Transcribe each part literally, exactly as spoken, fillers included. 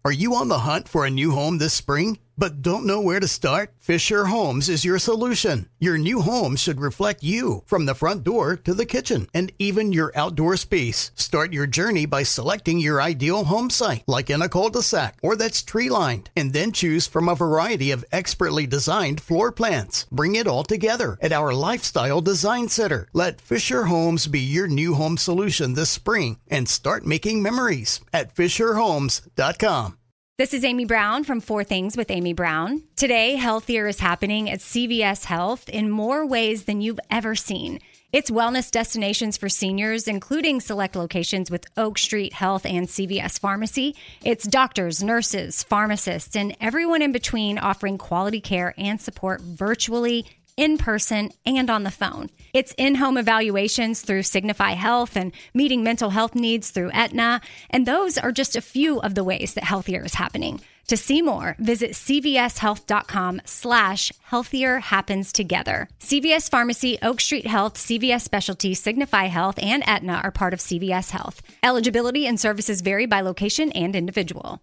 Are you on the hunt for a new home this spring, but don't know where to start? Fisher Homes is your solution. Your new home should reflect you, from the front door to the kitchen, and even your outdoor space. Start your journey by selecting your ideal home site, like in a cul-de-sac or that's tree-lined, and then choose from a variety of expertly designed floor plans. Bring it all together at our Lifestyle Design Center. Let Fisher Homes be your new home solution this spring and start making memories at fisher homes dot com. This is Amy Brown from Four Things with Amy Brown. Today, Healthier is happening at C V S Health in more ways than you've ever seen. It's wellness destinations for seniors, including select locations with Oak Street Health and C V S Pharmacy. It's doctors, nurses, pharmacists, and everyone in between offering quality care and support virtually, in person, and on the phone. It's in-home evaluations through Signify Health and meeting mental health needs through Aetna. And those are just a few of the ways that Healthier is happening. To see more, visit cvshealth.com slash healthier happens together. C V S Pharmacy, Oak Street Health, C V S Specialty, Signify Health, and Aetna are part of C V S Health. Eligibility and services vary by location and individual.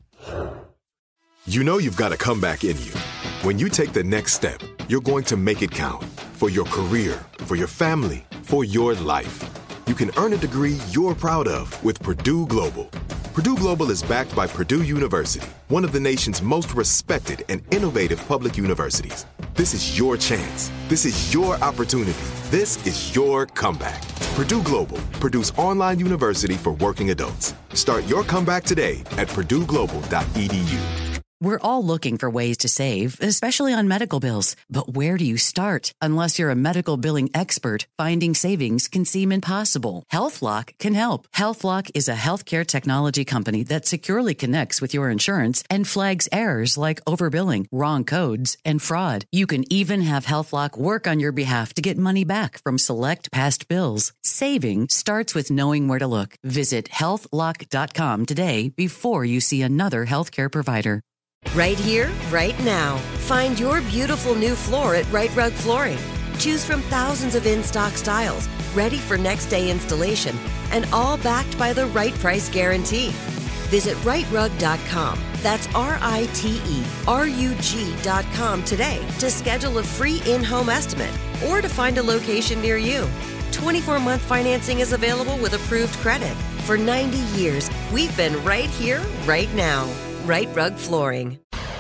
You know you've got a comeback in you. When you take the next step, you're going to make it count. For your career, for your family, for your life. You can earn a degree you're proud of with Purdue Global. Purdue Global is backed by Purdue University, one of the nation's most respected and innovative public universities. This is your chance. This is your opportunity. This is your comeback. Purdue Global, Purdue's online university for working adults. Start your comeback today at purdue global dot e d u. We're all looking for ways to save, especially on medical bills. But where do you start? Unless you're a medical billing expert, finding savings can seem impossible. HealthLock can help. HealthLock is a healthcare technology company that securely connects with your insurance and flags errors like overbilling, wrong codes, and fraud. You can even have HealthLock work on your behalf to get money back from select past bills. Saving starts with knowing where to look. Visit health lock dot com today before you see another healthcare provider. Right here, right now. Find your beautiful new floor at Right Rug Flooring. Choose from thousands of in-stock styles, ready for next day installation, and all backed by the right price guarantee. Visit right rug dot com. That's R I T E R U G dot com today to schedule a free in-home estimate or to find a location near you. twenty-four month financing is available with approved credit. For ninety years, we've been right here, right now. Right Rug Flooring.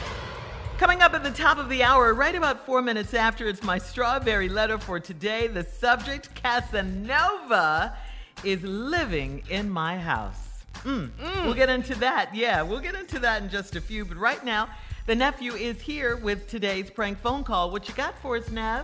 Coming up at the top of the hour, right about four minutes after, it's my strawberry letter for today. The subject, Casanova, is living in my house. Mm. Mm. We'll get into that. Yeah, we'll get into that in just a few. But right now, the nephew is here with today's prank phone call. What you got for us, Nev?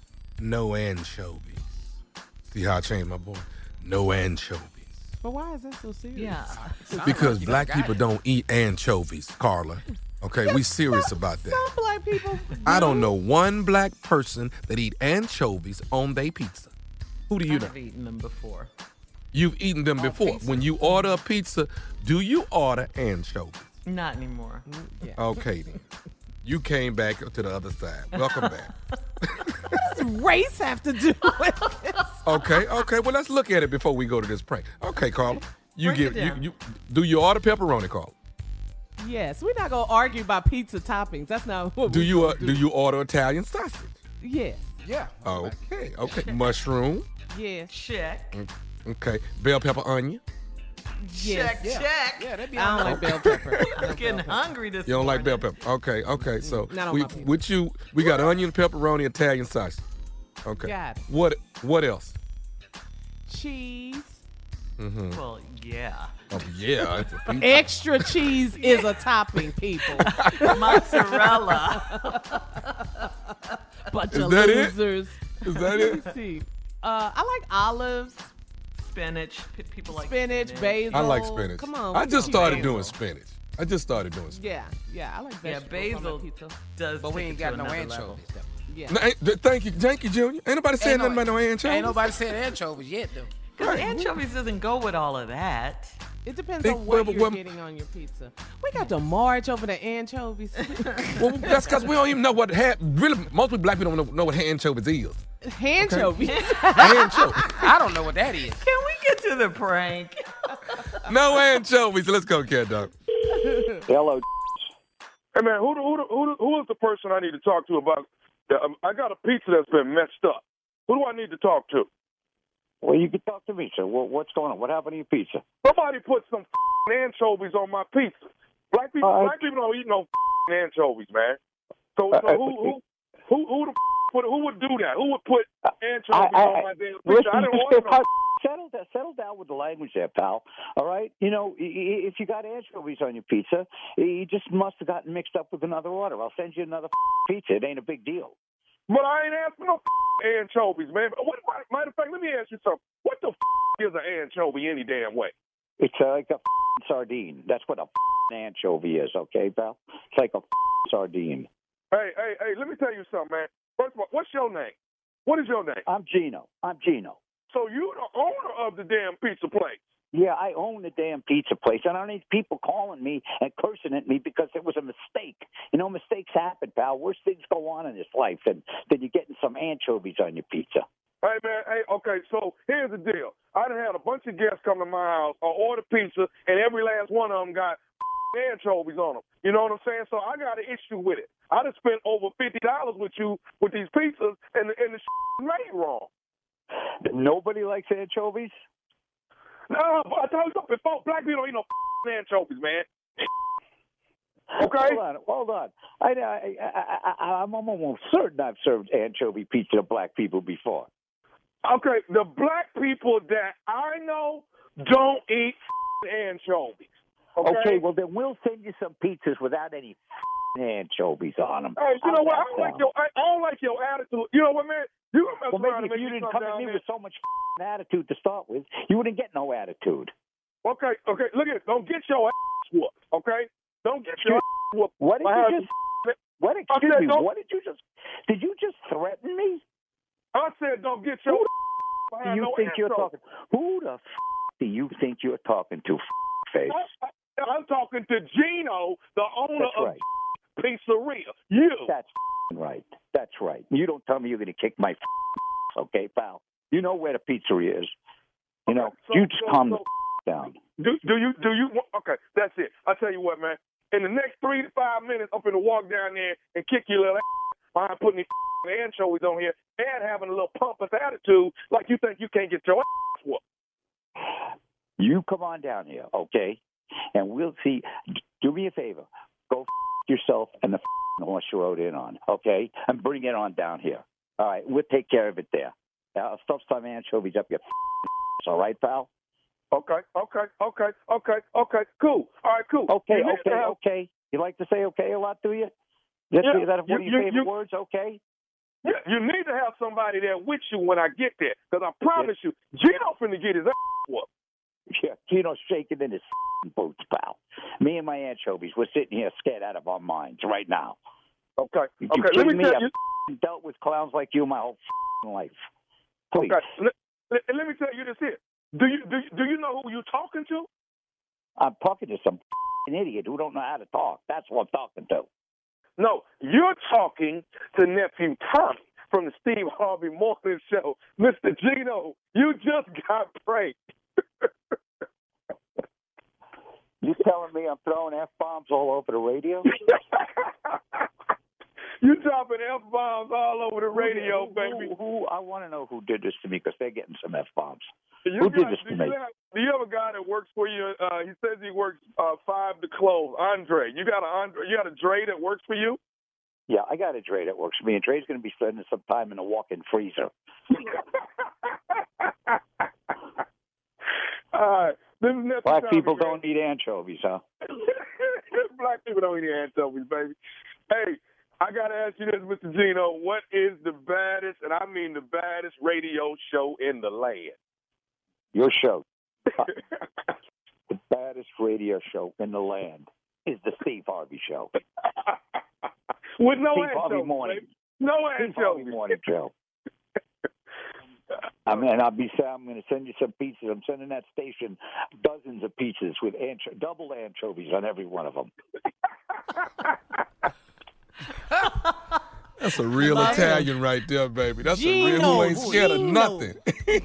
No anchovies. See how I changed my voice? No anchovies. But why is that so serious? Yeah. Because like black people it. don't eat anchovies, Carla. Okay, yes, we serious some, about that. Some black people do. I don't know one black person that eat anchovies on their pizza. Who do you know? I've eaten them before. You've eaten them on before. Pizza? When you order a pizza, do you order anchovies? Not anymore. Yeah. Okay, then. You came back to the other side. Welcome back. What does race have to do with this? Okay, okay. Well, let's look at it before we go to this prank. Okay, Carla. You Break give it you, down. you do you order pepperoni, Carla? Yes, we're not gonna argue about pizza toppings. That's not what Do we're you gonna uh, do. do you order Italian sausage? Yes. Yeah. Okay, okay. Mushroom. Yes. Check. Okay. Bell pepper onion. Yes. Check, Yeah. check. Yeah, that'd be I don't all like right. bell pepper. I'm getting hungry this You don't like morning. bell pepper? Okay, okay. So Not on we my pizza. with you we got onion, pepperoni, Italian sausage. Okay. Got it. What what else? Cheese. Well, yeah. Oh yeah. It's a pizza. Extra cheese is a topping, people. Mozzarella. Bunch Is of that it? losers. Is that it? Let's see. Uh, I like olives, Spinach. P- People like spinach, spinach. basil. I like spinach. Come on. I we just gonna- started basil. doing spinach. I just started doing spinach. Yeah, yeah, I like Yeah, vegetables on my basil pizza. does But we take ain't it got to no another level. anchovies, though. Yeah. No, ain't- th- thank you, thank you, Junior. Ain't nobody saying Ain't no- nothing about no anchovies. Ain't nobody said anchovies yet, though. Because anchovies doesn't go with all of that. It depends Think- on what well, you're well, getting on your pizza. We got to march over the anchovies. Well, that's because we don't even know what ha- really most people black people don't know, know what anchovies is. Anchovies. Anchovies. I don't know what that is. Can we get to the prank? No anchovies. Let's go, cat dog. Hello. Hey, man, who, who, who, who is the person I need to talk to about um, I got a pizza that's been messed up. Who do I need to talk to? Well, you can talk to me, sir. Well, what's going on? What happened to your pizza? Somebody put some anchovies on my pizza. Black people, Uh, black people don't eat no anchovies, man. So, so Uh, who, who, who, who, the put, who would do that? Who would put anchovies I, I, on my damn pizza? listen, I didn't you want stay- no. pal, settle down, settle down with the language there, pal. All right, you know, i- i- if you got anchovies on your pizza, you just must have gotten mixed up with another order. I'll send you another pizza. It ain't a big deal. But I ain't asking no anchovies, man. What, matter of fact, let me ask you something. What the is an anchovy any damn way? It's uh, like a sardine. That's what a anchovy is, okay, pal? It's like a sardine. Hey, hey, hey, let me tell you something, man. First of all, what's your name? What is your name? I'm Gino. I'm Gino. So you're the owner of the damn pizza place. Yeah, I own the damn pizza place, and I don't need people calling me and cursing at me because it was a mistake. You know, mistakes happen, pal. Worse things go on in this life than, than you getting some anchovies on your pizza. Hey, man, hey, okay, so here's the deal. I done had a bunch of guests come to my house or order pizza, and every last one of them got anchovies on them. You know what I'm saying? So I got an issue with it. I done spent over fifty dollars with you with these pizzas, and the, and the made wrong. Nobody likes anchovies? No, but I told you before, black people don't eat no anchovies, man. Okay? Hold on, hold on. I, I, I, I, I'm almost certain I've served anchovy pizza to black people before. Okay, the black people that I know don't eat anchovies. Okay? Okay, well, then we'll send you some pizzas without any anchovies on them. Hey, you How's know what? I that don't like sound? your I, I don't like your attitude. You know what, man? You gonna mess Well, around maybe and if make you me didn't come come at down me there. with so much attitude to start with, you wouldn't get no attitude. Okay, okay, look at it. Don't get your ass whooped, okay? Don't get your ass whooped. What did I you have- just? What? I Excuse said me. don't- What did you just? Did you just threaten me? I said don't get your Who I do have you no think you're answer. talking? Who the f- do you think you're talking to? Face. I, I, I'm talking to Gino, the owner That's of right. Pizzeria. You. That's right. That's right. You don't tell me you're going to kick my okay, pal. You know where the pizzeria is. You know, so- you just so- calm so- the down. Do, do you do you wa- okay? That's it. I tell you what, man. In the next three to five minutes, I'm gonna walk down there and kick your little ass behind putting these anchovies on here and having a little pompous attitude like you think you can't get your ass whooped. You come on down here, okay? And we'll see. Do me a favor. Go f- yourself and the f- horse you rode in on, okay? And bring it on down here. All right, we'll take care of it there. I'll stuff some anchovies up your f- all right, pal? Okay, okay, okay, okay, okay, cool. All right, cool. Okay, You need to okay, have- okay. You like to say okay a lot, do you? Is that, Yeah, is that one of you- your you- favorite you- words, okay? Yeah, you need to have somebody there with you when I get there, because I promise you, Gino finna get his ass whooped. Yeah, Gino's shaking in his boots, pal. Me and my anchovies, we're sitting here scared out of our minds right now. Okay, You okay. Let kidding me me? tell you. I've dealt with clowns like you my whole life. Please. Okay, let, let, let me tell you this here. Do you do you, do you know who you're talking to? I'm talking to some idiot who don't know how to talk. That's what I'm talking to. No, you're talking to nephew Tommy from the Steve Harvey Morning Show. Mister Gino, you just got pranked. You telling me I'm throwing F-bombs all over the radio? You dropping F-bombs all over the radio, who, baby. Who, who, I want to know who did this to me because they're getting some F-bombs. You Who did got- this do to you me? have, do you have a guy that works for you? Uh, he says he works uh, five to close. Andre, you got a Andre? You got a Dre that works for you? Yeah, I got a Dre that works for me, and Dre's going to be spending some time in a walk-in freezer. All right. This is nephew Black Tommy, people man. don't eat anchovies, huh? Black people don't eat anchovies, baby. Hey, I got to ask you this, Mister Gino. What is the baddest, and I mean the baddest radio show in the land? Your show. The baddest radio show in the land is the Steve Harvey Show. With no Steve anchovies, Harvey Morning. baby. No Steve Harvey anchovies. Morning Show. I mean, I'll be. I'm going to send you some pizzas. I'm sending that station dozens of pizzas with ancho- double anchovies on every one of them. That's a real Love Italian right there, baby. That's a Gino, real who ain't scared of Gino. nothing.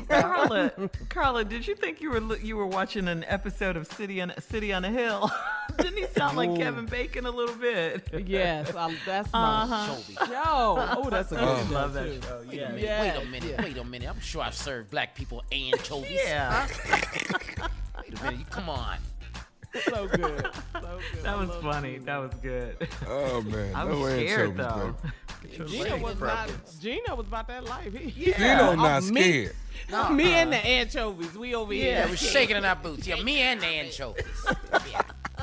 Carla, Carla, did you think you were li- you were watching an episode of City on City on a Hill? Didn't he sound like Kevin Bacon a little bit? Yes, I, that's my Uh-huh. show. Oh, that's a good Oh. show. Love that too. show. Wait a Yeah. minute, Yes, wait a minute, yeah. wait a minute. I'm sure I've served black people anchovies. Yeah. Wait a minute, you come on. So good. So good. That I was love funny. Gina. That was good. Oh man, I no was anchovies, scared though. baby. Gino was not. Gino was about that life. He, Yeah. Gino Oh, not me- scared. No, Me and the anchovies, we over yeah, here. we're shaking in our boots. Yeah, me and the anchovies. Yeah.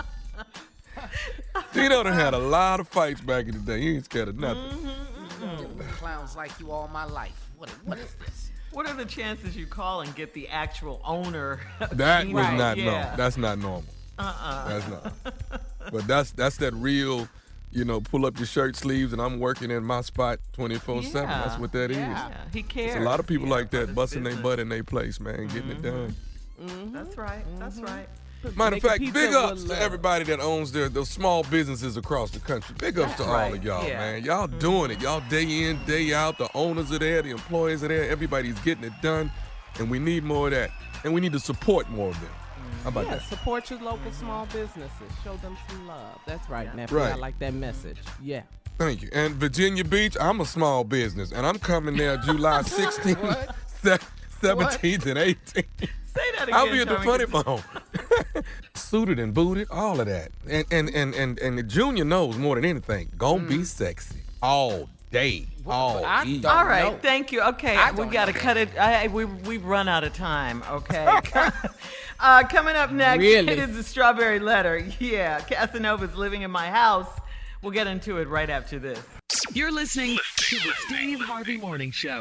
Gino done had a lot of fights back in the day. He ain't scared of nothing. Dealing with clowns like you all my life. What, what is this? What are the chances you call and get the actual owner? of That Gino? was not yeah. normal. That's not normal. Uh-uh. That's not. But that's that's that real, you know, pull up your shirt sleeves and I'm working in my spot twenty-four seven. Yeah. That's what that is. Yeah. He cares. There's a lot of people Yeah, like about that his busting their business. butt in their place, man, getting it done. That's right. That's right. Matter of Making fact, pizza big with ups to love. everybody that owns their those small businesses across the country. Big ups to all right, of y'all, yeah. man. Y'all doing it. Y'all day in, day out. The owners are there, the employees are there. Everybody's getting it done, and we need more of that. And we need to support more of them. How about Yeah, that? support your local small businesses. Show them some love. That's right, Nephew. Right. I like that message. Yeah. Thank you. And Virginia Beach, I'm a small business, and I'm coming there July sixteenth, se- seventeenth, and eighteenth. Say that again. I'll be at the Tony, funny 'cause- bone. Suited and booted, all of that. And and and and, and the Junior knows more than anything. Gonna be sexy all day, all I evening. don't All right, know. thank you. Okay, I we don't got to know. cut it. I, we, we've run out of time, okay? uh, coming up next Really? is the Strawberry Letter. Yeah, Casanova's living in my house. We'll get into it right after this. You're listening to the Steve Harvey Morning Show.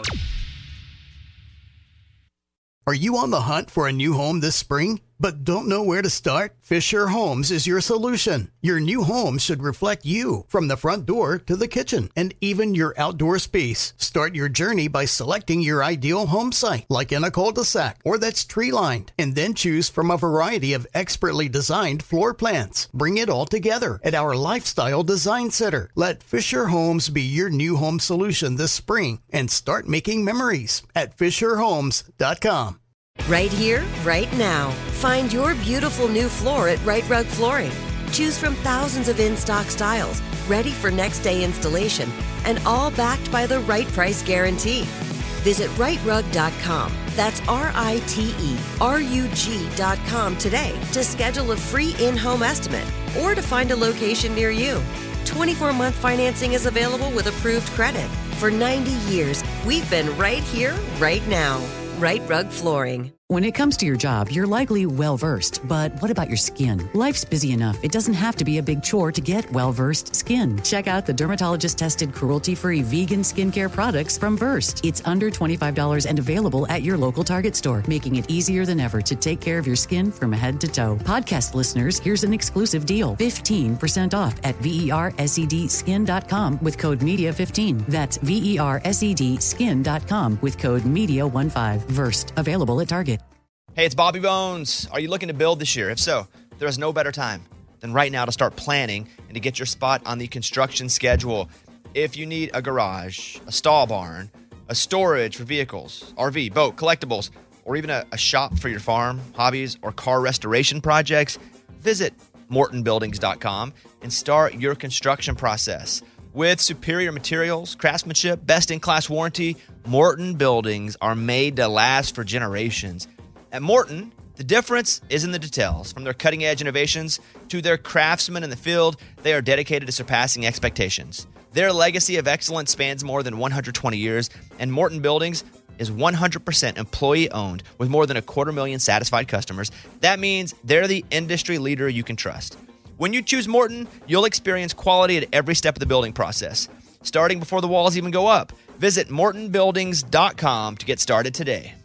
Are you on the hunt for a new home this spring, but don't know where to start? Fisher Homes is your solution. Your new home should reflect you, from the front door to the kitchen, and even your outdoor space. Start your journey by selecting your ideal home site, like in a cul-de-sac or that's tree-lined, and then choose from a variety of expertly designed floor plans. Bring it all together at our Lifestyle Design Center. Let Fisher Homes be your new home solution this spring and start making memories at fisher homes dot com. Right here, right now. Find your beautiful new floor at Right Rug Flooring. Choose from thousands of in-stock styles, ready for next day installation, and all backed by the right price guarantee. Visit right rug dot com. That's R I T E R U G dot com today to schedule a free in-home estimate or to find a location near you. twenty-four month financing is available with approved credit. For ninety years, we've been right here, right now. Right Rug Flooring. When it comes to your job, you're likely well-versed, but what about your skin? Life's busy enough. It doesn't have to be a big chore to get well-versed skin. Check out the dermatologist-tested, cruelty-free vegan skincare products from Versed. It's under twenty-five dollars and available at your local Target store, making it easier than ever to take care of your skin from head to toe. Podcast listeners, here's an exclusive deal. fifteen percent off at versed skin dot com with code media fifteen. That's versed skin dot com with code media fifteen. Versed. Available at Target. Hey, it's Bobby Bones. Are you looking to build this year? If so, there is no better time than right now to start planning and to get your spot on the construction schedule. If you need a garage, a stall barn, a storage for vehicles, R V, boat, collectibles, or even a, a shop for your farm, hobbies, or car restoration projects, visit morton buildings dot com and start your construction process. With superior materials, craftsmanship, best-in-class warranty, Morton Buildings are made to last for generations. At Morton, the difference is in the details. From their cutting-edge innovations to their craftsmen in the field, they are dedicated to surpassing expectations. Their legacy of excellence spans more than one hundred twenty years, and Morton Buildings is one hundred percent employee-owned with more than a quarter million satisfied customers. That means they're the industry leader you can trust. When you choose Morton, you'll experience quality at every step of the building process, starting before the walls even go up. Visit morton buildings dot com to get started today.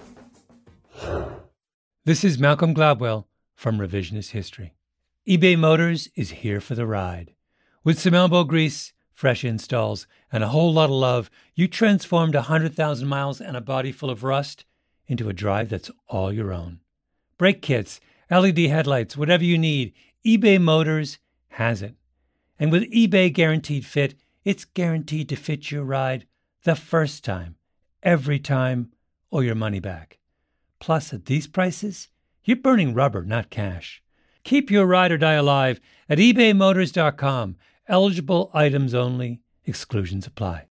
This is Malcolm Gladwell from Revisionist History. eBay Motors is here for the ride. With some elbow grease, fresh installs, and a whole lot of love, you transformed one hundred thousand miles and a body full of rust into a drive that's all your own. Brake kits, L E D headlights, whatever you need, eBay Motors has it. And with eBay Guaranteed Fit, it's guaranteed to fit your ride the first time, every time, or your money back. Plus, at these prices, you're burning rubber, not cash. Keep your ride or die alive at ebay motors dot com. Eligible items only. Exclusions apply.